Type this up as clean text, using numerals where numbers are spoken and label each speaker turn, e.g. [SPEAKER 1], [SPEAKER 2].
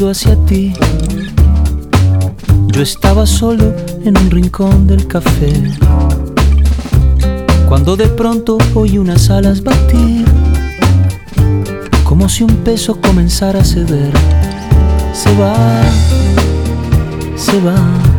[SPEAKER 1] hacia ti. Yo estaba solo en un rincón del café, cuando de pronto oí unas alas batir, como si un peso comenzara a ceder. Se va, se va.